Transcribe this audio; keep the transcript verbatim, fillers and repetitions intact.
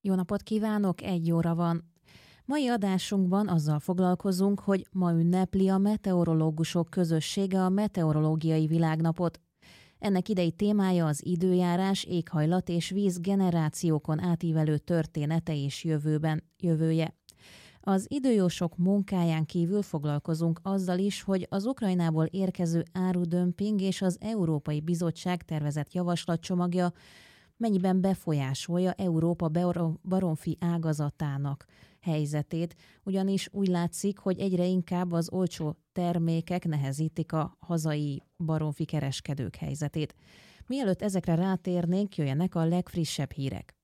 Jó napot kívánok, egy óra van. Mai adásunkban azzal foglalkozunk, hogy ma ünnepli a meteorológusok közössége a Meteorológiai Világnapot. Ennek idei témája az időjárás, éghajlat és víz generációkon átívelő története és jövőben, jövője. Az időjósok munkáján kívül foglalkozunk azzal is, hogy az Ukrajnából érkező árudömping és az Európai Bizottság tervezett javaslatcsomagja mennyiben befolyásolja Európa baromfi ágazatának helyzetét, ugyanis úgy látszik, hogy egyre inkább az olcsó termékek nehezítik a hazai baromfi kereskedők helyzetét. Mielőtt ezekre rátérnénk, jöjjenek a legfrissebb hírek.